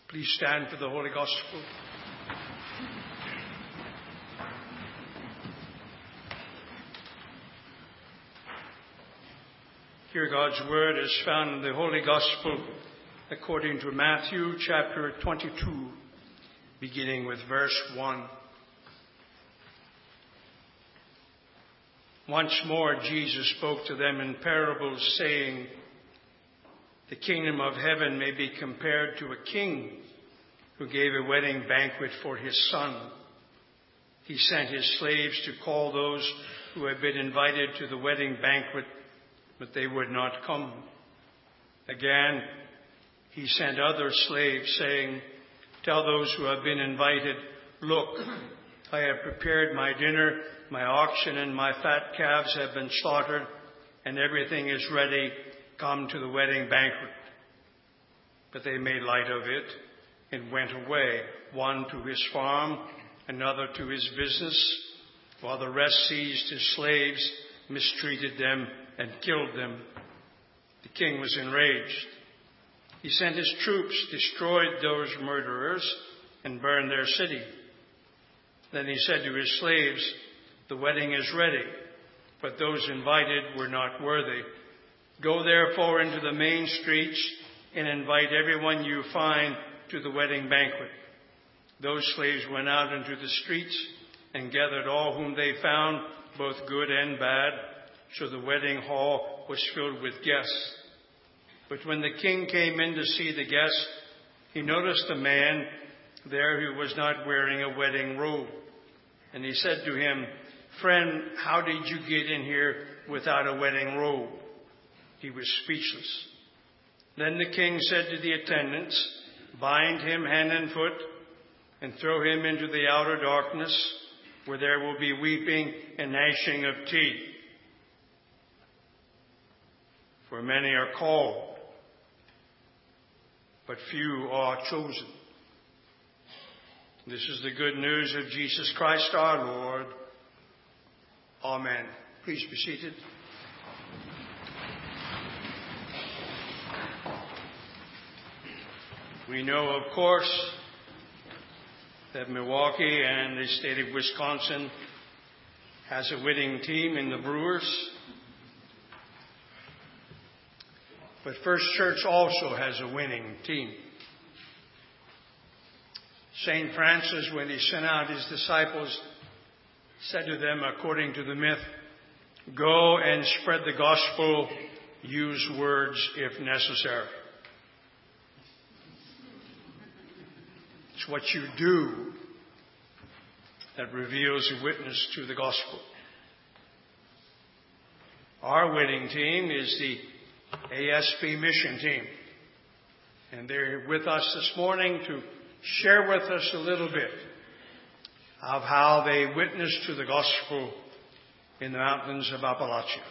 Please stand for the Holy Gospel. Here God's Word is found in the Holy Gospel according to Matthew chapter 22, beginning with verse 1. Once more Jesus spoke to them in parables, saying, "The kingdom of heaven may be compared to a king who gave a wedding banquet for his son. He sent his slaves to call those who had been invited to the wedding banquet, but they would not come. Again, he sent other slaves, saying, 'Tell those who have been invited, look, I have prepared my dinner, my oxen and my fat calves have been slaughtered, and everything is ready. Come to the wedding banquet.' But they made light of it and went away, one to his farm, another to his business, while the rest seized his slaves, mistreated them, and killed them. The king was enraged. He sent his troops, destroyed those murderers, and burned their city. Then he said to his slaves, 'The wedding is ready, but those invited were not worthy. Go therefore into the main streets and invite everyone you find to the wedding banquet.' Those slaves went out into the streets and gathered all whom they found, both good and bad. So the wedding hall was filled with guests. But when the king came in to see the guests, he noticed a man there who was not wearing a wedding robe. And he said to him, 'Friend, how did you get in here without a wedding robe?' He was speechless. Then the king said to the attendants, 'Bind him hand and foot and throw him into the outer darkness, where there will be weeping and gnashing of teeth. For many are called, but few are chosen.' This is the good news of Jesus Christ our Lord. Amen." Please be seated. We know, of course, that Milwaukee and the state of Wisconsin has a winning team in the Brewers. But First Church also has a winning team. St. Francis, when he sent out his disciples, said to them, according to the myth, "Go and spread the gospel, use words if necessary." It's what you do that reveals a witness to the gospel. Our winning team is the ASP mission team. And they're with us this morning to share with us a little bit of how they witnessed to the gospel in the mountains of Appalachia.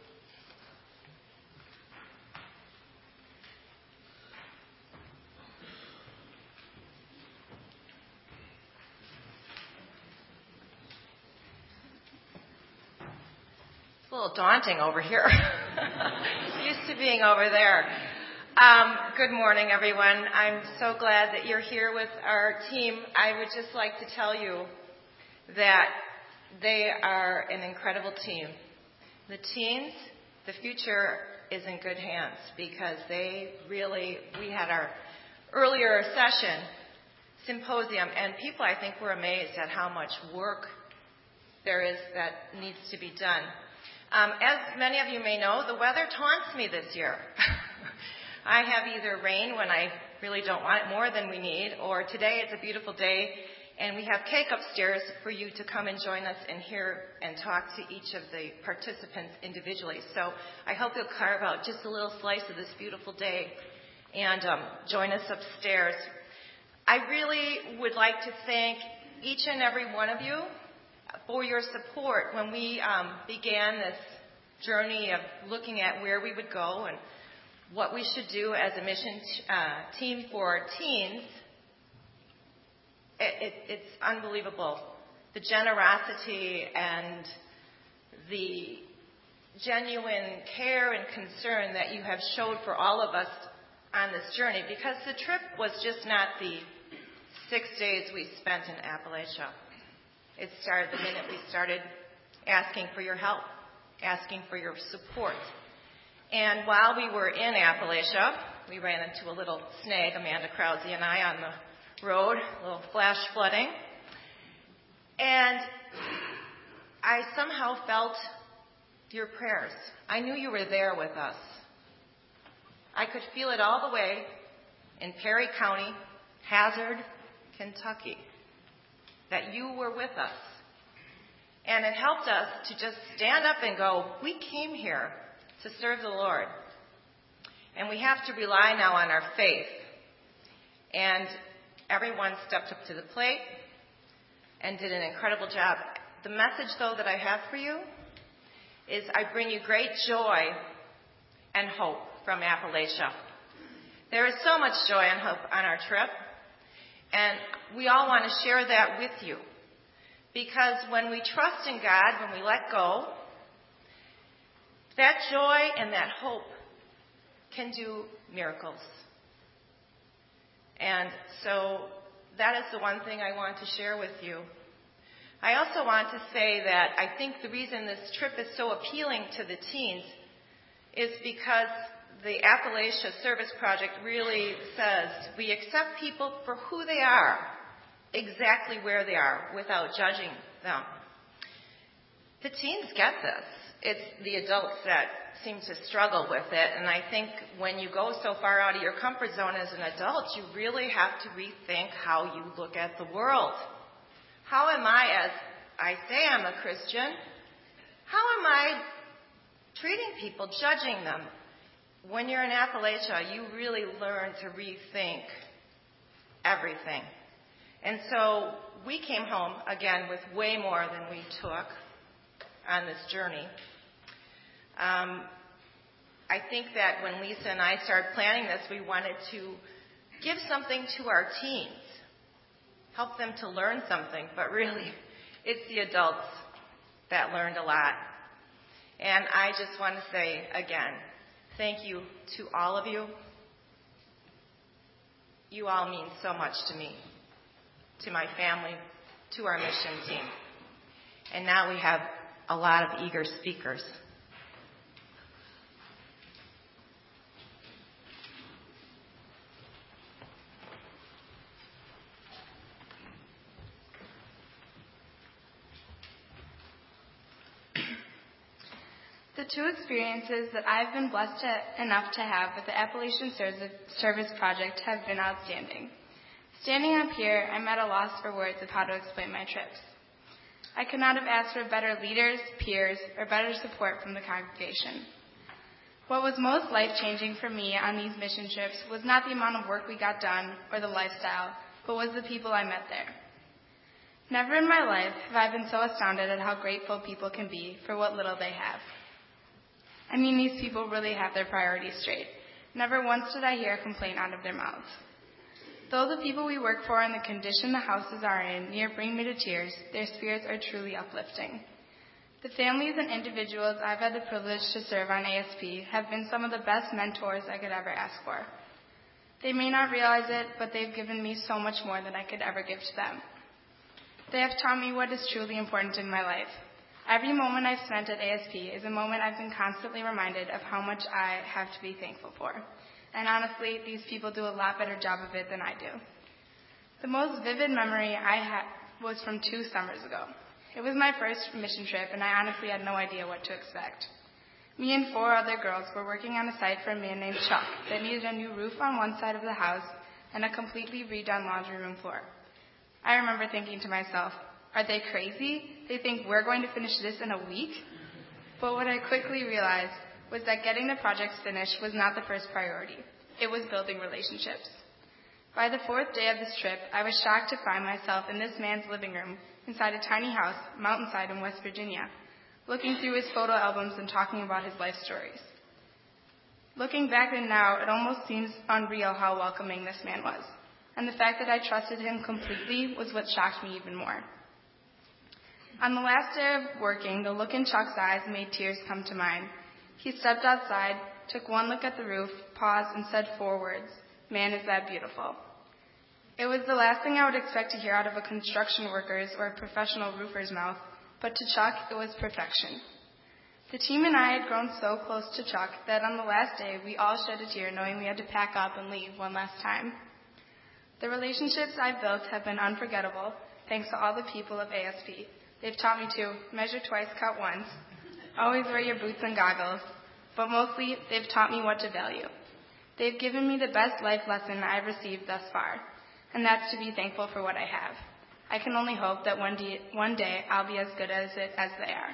It's a little daunting over here. Used to being over there. Good morning, everyone. I'm so glad that you're here with our team. I would just like to tell you that they are an incredible team. The teens, the future is in good hands because we had our earlier symposium, and people, I think, were amazed at how much work there is that needs to be done. As many of you may know, the weather taunts me this year. I have either rain when I really don't want it more than we need, or today it's a beautiful day and we have cake upstairs for you to come and join us and hear and talk to each of the participants individually. So I hope you'll carve out just a little slice of this beautiful day and join us upstairs. I really would like to thank each and every one of you for your support when we began this journey of looking at where we would go and what we should do as a mission team for teens. It's unbelievable. The generosity and the genuine care and concern that you have showed for all of us on this journey because the trip was just not the 6 days we spent in Appalachia. It started the minute we started asking for your help, asking for your support. And while we were in Appalachia, we ran into a little snag, Amanda Krause and I, on the road, a little flash flooding. And I somehow felt your prayers. I knew you were there with us. I could feel it all the way in Perry County, Hazard, Kentucky, that you were with us. And it helped us to just stand up and go, we came here to serve the Lord. And we have to rely now on our faith. And everyone stepped up to the plate and did an incredible job. The message, though, that I have for you is I bring you great joy and hope from Appalachia. There is so much joy and hope on our trip, and we all want to share that with you. Because when we trust in God, when we let go, that joy and that hope can do miracles. And so that is the one thing I want to share with you. I also want to say that I think the reason this trip is so appealing to the teens is because the Appalachia Service Project really says we accept people for who they are, exactly where they are, without judging them. The teens get this. It's the adults that seem to struggle with it, and I think when you go so far out of your comfort zone as an adult, you really have to rethink how you look at the world. How am I, as I say I'm a Christian, how am I treating people, judging them? When you're in Appalachia, you really learn to rethink everything. And so we came home, again, with way more than we took on this journey. I think that when Lisa and I started planning this, we wanted to give something to our teens, help them to learn something, but really, it's the adults that learned a lot. And I just want to say, again, thank you to all of you. You all mean so much to me, to my family, to our mission team. And now we have a lot of eager speakers. The two experiences that I've been blessed enough to have with the Appalachian Service Project have been outstanding. Standing up here, I'm at a loss for words of how to explain my trips. I could not have asked for better leaders, peers, or better support from the congregation. What was most life-changing for me on these mission trips was not the amount of work we got done or the lifestyle, but was the people I met there. Never in my life have I been so astounded at how grateful people can be for what little they have. I mean, these people really have their priorities straight. Never once did I hear a complaint out of their mouths. Though the people we work for and the condition the houses are in near bring me to tears, their spirits are truly uplifting. The families and individuals I've had the privilege to serve on ASP have been some of the best mentors I could ever ask for. They may not realize it, but they've given me so much more than I could ever give to them. They have taught me what is truly important in my life. Every moment I've spent at ASP is a moment I've been constantly reminded of how much I have to be thankful for. And honestly, these people do a lot better job of it than I do. The most vivid memory I had was from 2 summers ago. It was my first mission trip, and I honestly had no idea what to expect. Me and 4 other girls were working on a site for a man named Chuck that needed a new roof on one side of the house and a completely redone laundry room floor. I remember thinking to myself, are they crazy? They think we're going to finish this in a week? But what I quickly realized was that getting the projects finished was not the first priority. It was building relationships. By the 4th day of this trip, I was shocked to find myself in this man's living room inside a tiny house, mountainside in West Virginia, looking through his photo albums and talking about his life stories. Looking back and now, it almost seems unreal how welcoming this man was. And the fact that I trusted him completely was what shocked me even more. On the last day of working, the look in Chuck's eyes made tears come to mine. He stepped outside, took one look at the roof, paused, and said 4 words, "Man, is that beautiful." It was the last thing I would expect to hear out of a construction worker's or a professional roofer's mouth, but to Chuck, it was perfection. The team and I had grown so close to Chuck that on the last day, we all shed a tear knowing we had to pack up and leave one last time. The relationships I've built have been unforgettable, thanks to all the people of ASP. They've taught me to measure twice, cut once, always wear your boots and goggles, but mostly they've taught me what to value. They've given me the best life lesson I've received thus far, and that's to be thankful for what I have. I can only hope that one day I'll be as good at it as they are.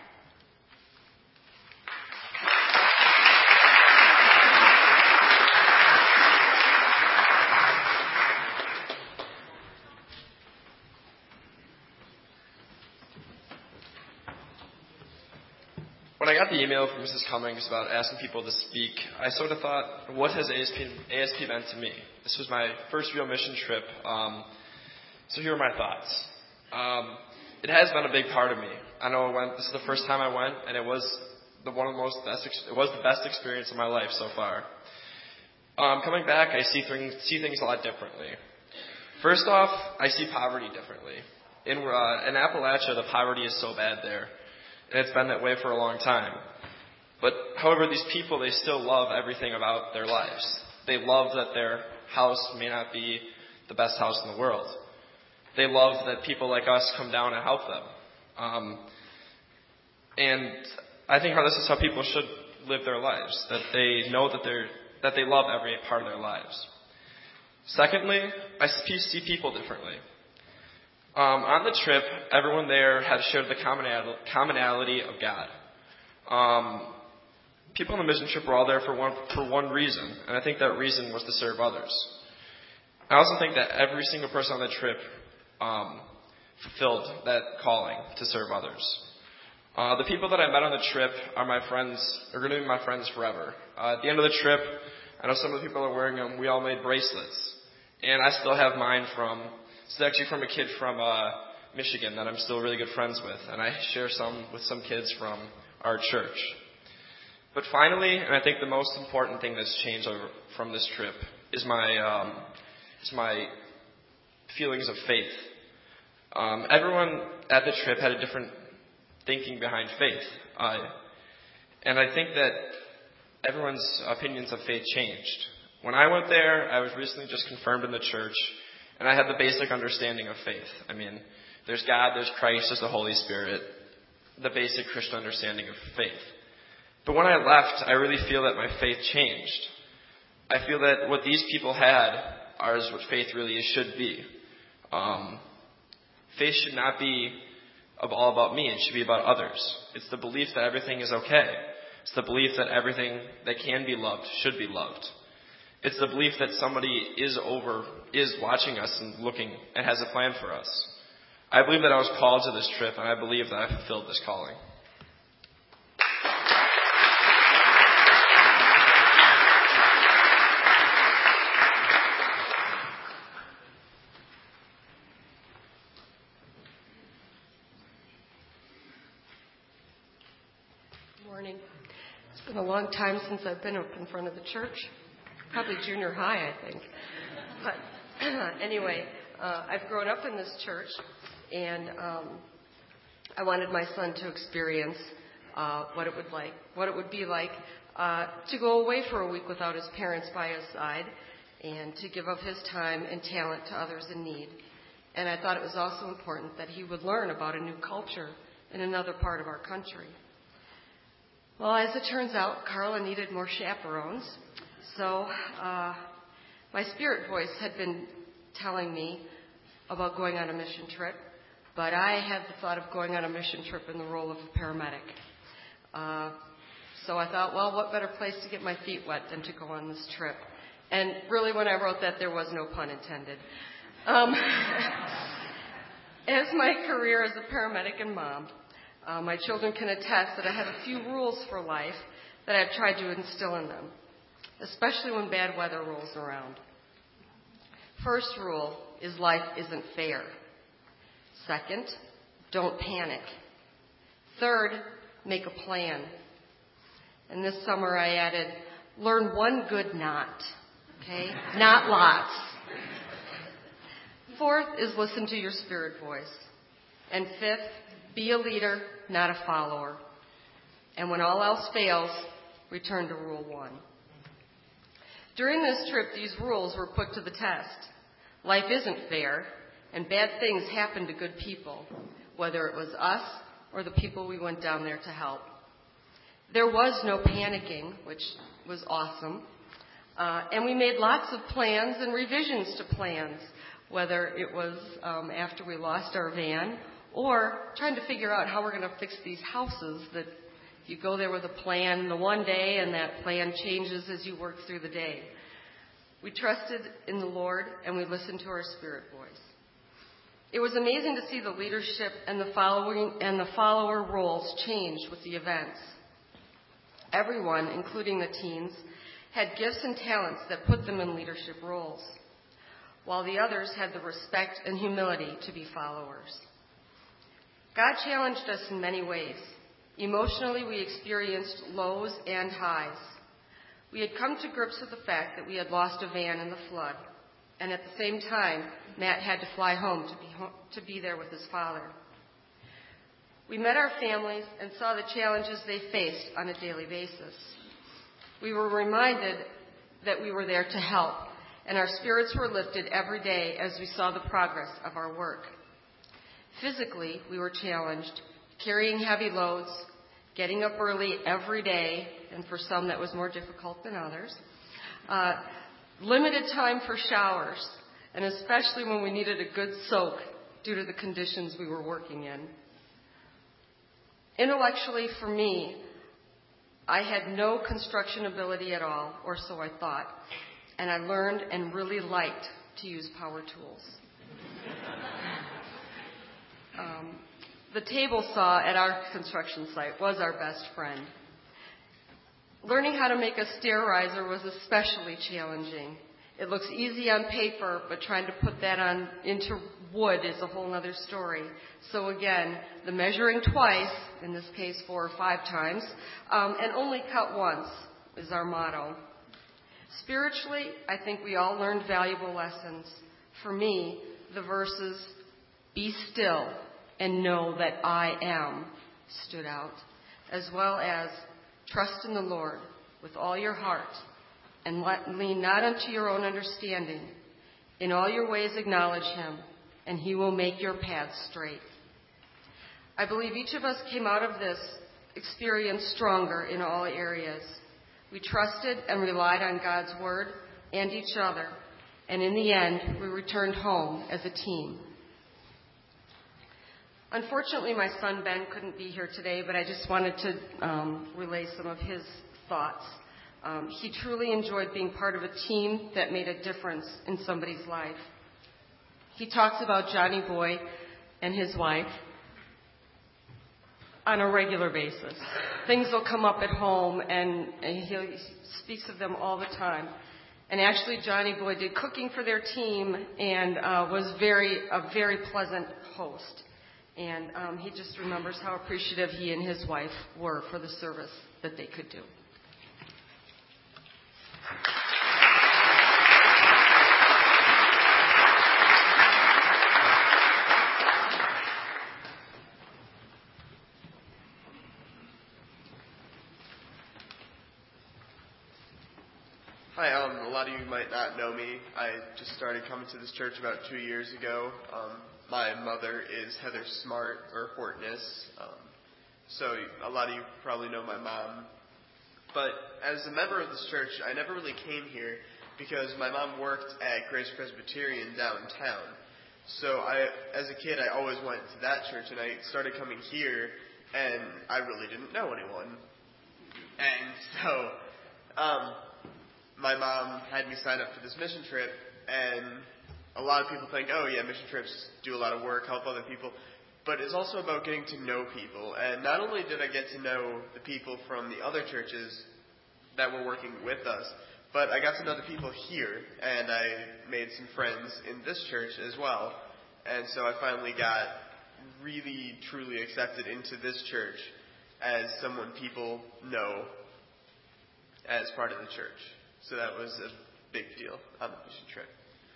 When I got the email from Mrs. Cummings about asking people to speak, I sort of thought, what has ASP meant to me? This was my first real mission trip, so here are my thoughts. It has been a big part of me. I know this is the first time I went, and it was the best experience of my life so far. Coming back, I see things a lot differently. First off, I see poverty differently. In Appalachia, the poverty is so bad there. And it's been that way for a long time. But, however, these people, they still love everything about their lives. They love that their house may not be the best house in the world. They love that people like us come down and help them. And I think this is how people should live their lives, that they know that they love every part of their lives. Secondly, I see people differently. On the trip, everyone there had shared the commonality of God. People on the mission trip were all there for one reason, and I think that reason was to serve others. I also think that every single person on the trip fulfilled that calling to serve others. The people that I met on the trip are my friends, are going to be my friends forever. At the end of the trip, I know some of the people are wearing them. We all made bracelets, and I still have mine it's actually from a kid from Michigan that I'm still really good friends with, and I share some with some kids from our church. But finally, and I think the most important thing that's changed from this trip is my feelings of faith. Everyone at the trip had a different thinking behind faith, and I think that everyone's opinions of faith changed. When I went there, I was recently just confirmed in the church, and I had the basic understanding of faith. I mean, there's God, there's Christ, there's the Holy Spirit, the basic Christian understanding of faith. But when I left, I really feel that my faith changed. I feel that what these people had is what faith really should be. Faith should not be all about me. It should be about others. It's the belief that everything is okay. It's the belief that everything that can be loved should be loved. It's the belief that somebody is watching us and looking and has a plan for us. I believe that I was called to this trip, and I believe that I fulfilled this calling. Good morning. It's been a long time since I've been up in front of the church. Probably junior high, I think. But anyway, I've grown up in this church, and I wanted my son to experience what it would be like to go away for a week without his parents by his side, and to give up his time and talent to others in need. And I thought it was also important that he would learn about a new culture in another part of our country. Well, as it turns out, Carla needed more chaperones. So my spirit voice had been telling me about going on a mission trip, but I had the thought of going on a mission trip in the role of a paramedic. So I thought, well, what better place to get my feet wet than to go on this trip? And really, when I wrote that, there was no pun intended. As my career as a paramedic and mom, my children can attest that I have a few rules for life that I've tried to instill in them, especially when bad weather rolls around. First rule is life isn't fair. Second, don't panic. Third, make a plan. And this summer I added, learn one good knot, okay? Not lots. Fourth is listen to your spirit voice. And fifth, be a leader, not a follower. And when all else fails, return to Rule 1. During this trip, these rules were put to the test. Life isn't fair, and bad things happen to good people, whether it was us or the people we went down there to help. There was no panicking, which was awesome, and we made lots of plans and revisions to plans, whether it was after we lost our van or trying to figure out how we're going to fix these houses that you go there with a plan the one day, and that plan changes as you work through the day. We trusted in the Lord, and we listened to our spirit voice. It was amazing to see the leadership and the follower roles change with the events. Everyone, including the teens, had gifts and talents that put them in leadership roles, while the others had the respect and humility to be followers. God challenged us in many ways. Emotionally, we experienced lows and highs. We had come to grips with the fact that we had lost a van in the flood, and at the same time, Matt had to fly home to be there with his father. We met our families and saw the challenges they faced on a daily basis. We were reminded that we were there to help, and our spirits were lifted every day as we saw the progress of our work. Physically, we were challenged, carrying heavy loads, getting up early every day, and for some that was more difficult than others, limited time for showers, and especially when we needed a good soak due to the conditions we were working in. Intellectually, for me, I had no construction ability at all, or so I thought, and I learned and really liked to use power tools. The table saw at our construction site was our best friend. Learning how to make a stair riser was especially challenging. It looks easy on paper, but trying to put that on into wood is a whole other story. So again, the measuring twice, in this case 4 or 5 times, and only cut once is our motto. Spiritually, I think we all learned valuable lessons. For me, the verses, "Be still and know that I am," stood out, as well as trust in the Lord with all your heart and lean not unto your own understanding. In all your ways acknowledge him, and he will make your paths straight. I believe each of us came out of this experience stronger in all areas. We trusted and relied on God's word and each other, and in the end, we returned home as a team. Unfortunately, my son Ben couldn't be here today, but I just wanted to relay some of his thoughts. He truly enjoyed being part of a team that made a difference in somebody's life. He talks about Johnny Boy and his wife on a regular basis. Things will come up at home, and he speaks of them all the time. And actually, Johnny Boy did cooking for their team and was a very pleasant host. And he just remembers how appreciative he and his wife were for the service that they could do. Hi, a lot of you might not know me. I just started coming to this church about 2 years ago. My mother is Heather Smart, or Hortness, so a lot of you probably know my mom. But as a member of this church, I never really came here because my mom worked at Grace Presbyterian downtown. So as a kid, I always went to that church, and I started coming here, and I really didn't know anyone. And so my mom had me sign up for this mission trip, and a lot of people think, oh yeah, mission trips do a lot of work, help other people, but it's also about getting to know people. And not only did I get to know the people from the other churches that were working with us, but I got to know the people here, and I made some friends in this church as well. And so I finally got really, truly accepted into this church as someone people know. as part of the church. So that was a big deal on the mission trip.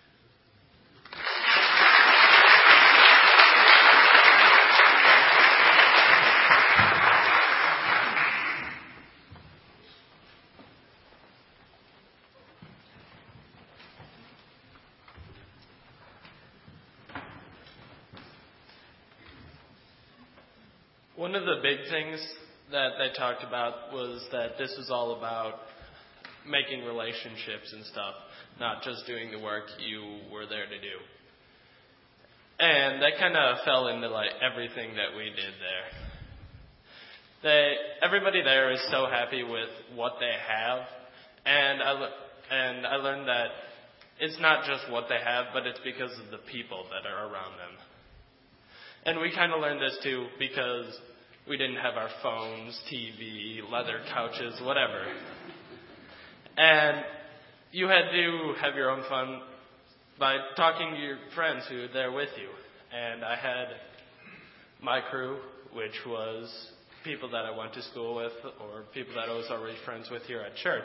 One of the big things that they talked about was that this was all about making relationships and stuff, not just doing the work you were there to do. And that kind of fell into like everything that we did there. Everybody there is so happy with what they have, and I learned that it's not just what they have, but it's because of the people that are around them. And we kind of learned this too because we didn't have our phones, TV, leather couches, whatever. And you had to have your own fun by talking to your friends who were there with you. And I had my crew, which was people that I went to school with or people that I was already friends with here at church.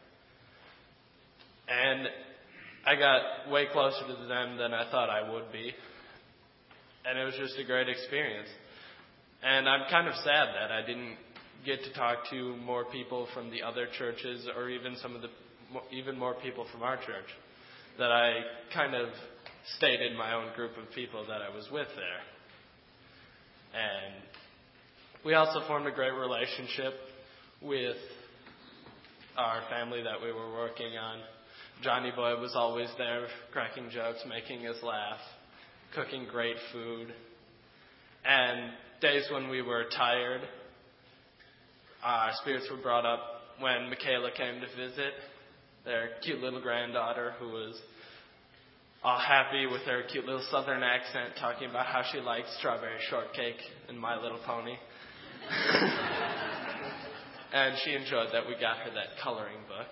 And I got way closer to them than I thought I would be. And it was just a great experience. And I'm kind of sad that I didn't get to talk to more people from the other churches or even even more people from our church. That I kind of stayed in my own group of people that I was with there. And we also formed a great relationship with our family that we were working on. Johnny Boy was always there, cracking jokes, making us laugh, cooking great food. And days when we were tired, our spirits were brought up when Michaela came to visit, their cute little granddaughter who was all happy with her cute little southern accent, talking about how she liked strawberry shortcake and My Little Pony. And she enjoyed that we got her that coloring book.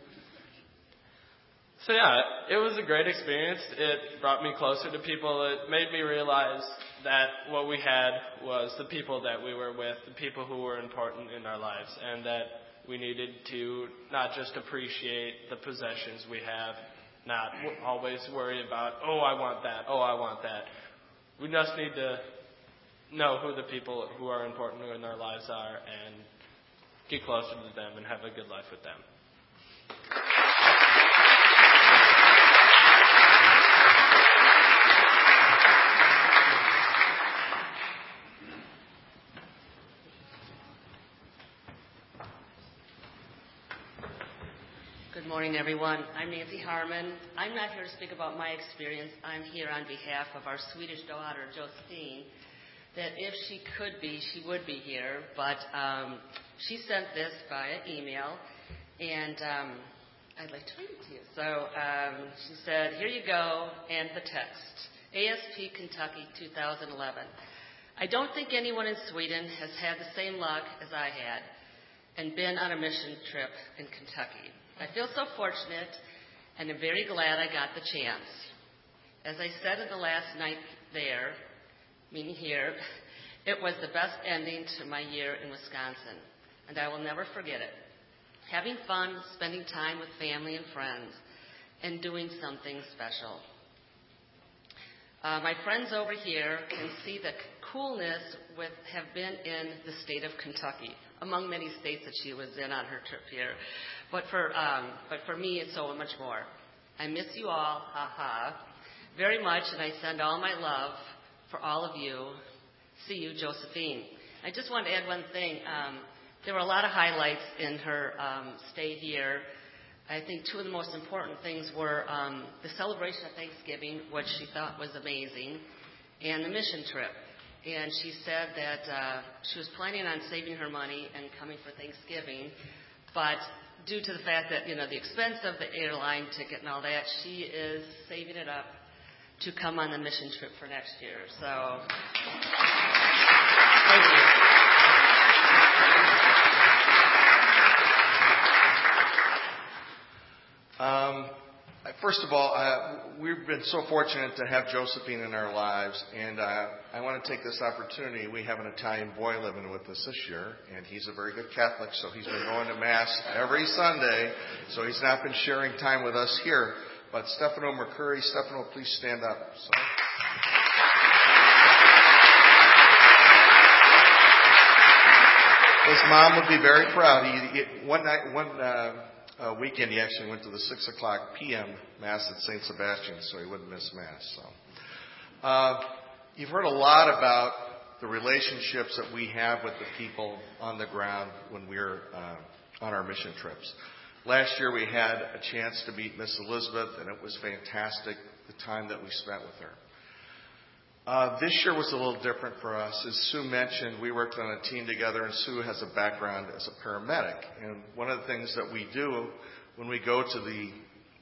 So yeah, it was a great experience. It brought me closer to people. It made me realize that what we had was the people that we were with, the people who were important in our lives, and that we needed to not just appreciate the possessions we have, not always worry about, oh, I want that, oh, I want that. We just need to know who the people who are important in our lives are and get closer to them and have a good life with them. Good morning, everyone. I'm Nancy Harmon. I'm not here to speak about my experience. I'm here on behalf of our Swedish daughter, Josephine, that if she could be, she would be here. But she sent this via email, and I'd like to read it to you. So she said, here you go, and the text. ASP Kentucky 2011. I don't think anyone in Sweden has had the same luck as I had and been on a mission trip in Kentucky. I feel so fortunate, and I'm very glad I got the chance. As I said in the last night there, meaning here, it was the best ending to my year in Wisconsin, and I will never forget it. Having fun, spending time with family and friends, and doing something special. My friends over here can see the coolness have been in the state of Kentucky, among many states that she was in on her trip here. But for me, it's so much more. I miss you all, very much, and I send all my love for all of you. See you, Josephine. I just want to add one thing. There were a lot of highlights in her stay here. I think two of the most important things were the celebration of Thanksgiving, which she thought was amazing, and the mission trip. And she said that she was planning on saving her money and coming for Thanksgiving, but due to the fact that, the expense of the airline ticket and all that, she is saving it up to come on the mission trip for next year. So, thank you. I First of all, we've been so fortunate to have Josephine in our lives, and I want to take this opportunity. We have an Italian boy living with us this year, and he's a very good Catholic, so he's been going to Mass every Sunday, so he's not been sharing time with us here. But Stefano Mercuri, Stefano, please stand up. So. His mom would be very proud. One weekend, he actually went to the 6 o'clock p.m. Mass at St. Sebastian's, so he wouldn't miss Mass. So, you've heard a lot about the relationships that we have with the people on the ground when we're on our mission trips. Last year, we had a chance to meet Miss Elizabeth, and it was fantastic, the time that we spent with her. This year was a little different for us. As Sue mentioned, we worked on a team together, and Sue has a background as a paramedic. And one of the things that we do when we go to the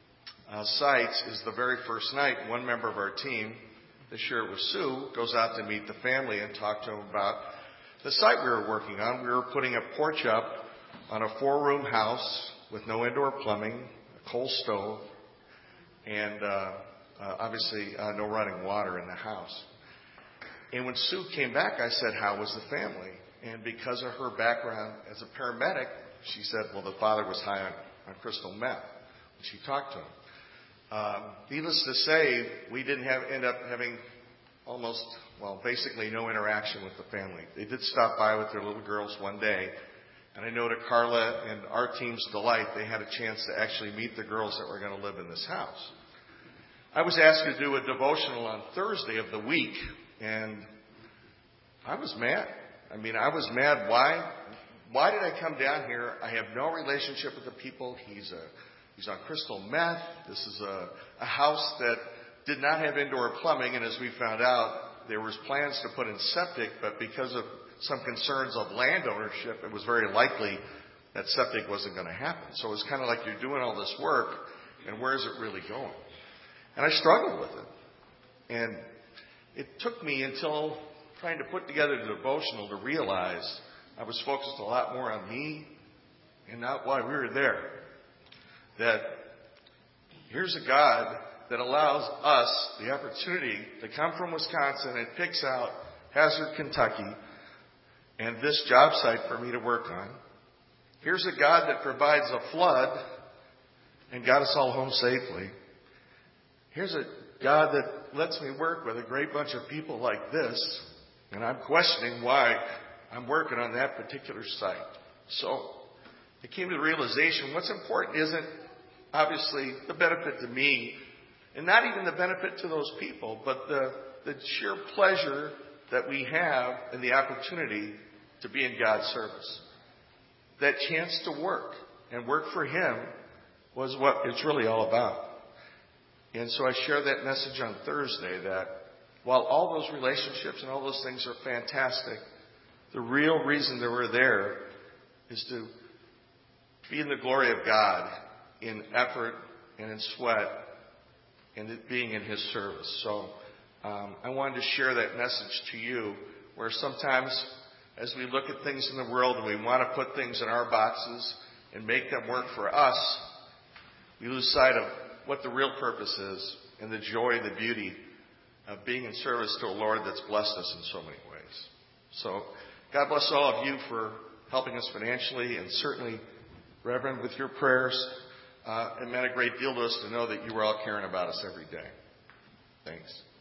sites is the very first night, one member of our team, this year it was Sue, goes out to meet the family and talk to them about the site we were working on. We were putting a porch up on a 4-room house with no indoor plumbing, a coal stove, and obviously no running water in the house. And when Sue came back, I said, how was the family? And because of her background as a paramedic, she said, well, the father was high on crystal meth when she talked to him. Needless to say, we didn't end up having basically no interaction with the family. They did stop by with their little girls one day. And I know to Carla and our team's delight, they had a chance to actually meet the girls that were going to live in this house. I was asked to do a devotional on Thursday of the week, and I was mad. I was mad. Why did I come down here? I have no relationship with the people. He's on crystal meth. This is a house that did not have indoor plumbing, and as we found out, there was plans to put in septic, but because of some concerns of land ownership, it was very likely that septic wasn't going to happen. So it's kind of like you're doing all this work, and where is it really going? And I struggled with it. And it took me until trying to put together the devotional to realize I was focused a lot more on me and not why we were there. That here's a God that allows us the opportunity to come from Wisconsin and picks out Hazard, Kentucky, and this job site for me to work on. Here's a God that provides a flood and got us all home safely. Here's a God that lets me work with a great bunch of people like this, and I'm questioning why I'm working on that particular site. So I came to the realization what's important isn't obviously the benefit to me, and not even the benefit to those people, but the sheer pleasure that we have and the opportunity to be in God's service. That chance to work and work for Him was what it's really all about. And so I share that message on Thursday that while all those relationships and all those things are fantastic, the real reason that we're there is to be in the glory of God in effort and in sweat and it being in His service. So I wanted to share that message to you where sometimes as we look at things in the world and we want to put things in our boxes and make them work for us, we lose sight of what the real purpose is and the joy, the beauty of being in service to a Lord that's blessed us in so many ways. So God bless all of you for helping us financially, and certainly, Reverend, with your prayers. It meant a great deal to us to know that you were all caring about us every day. Thanks.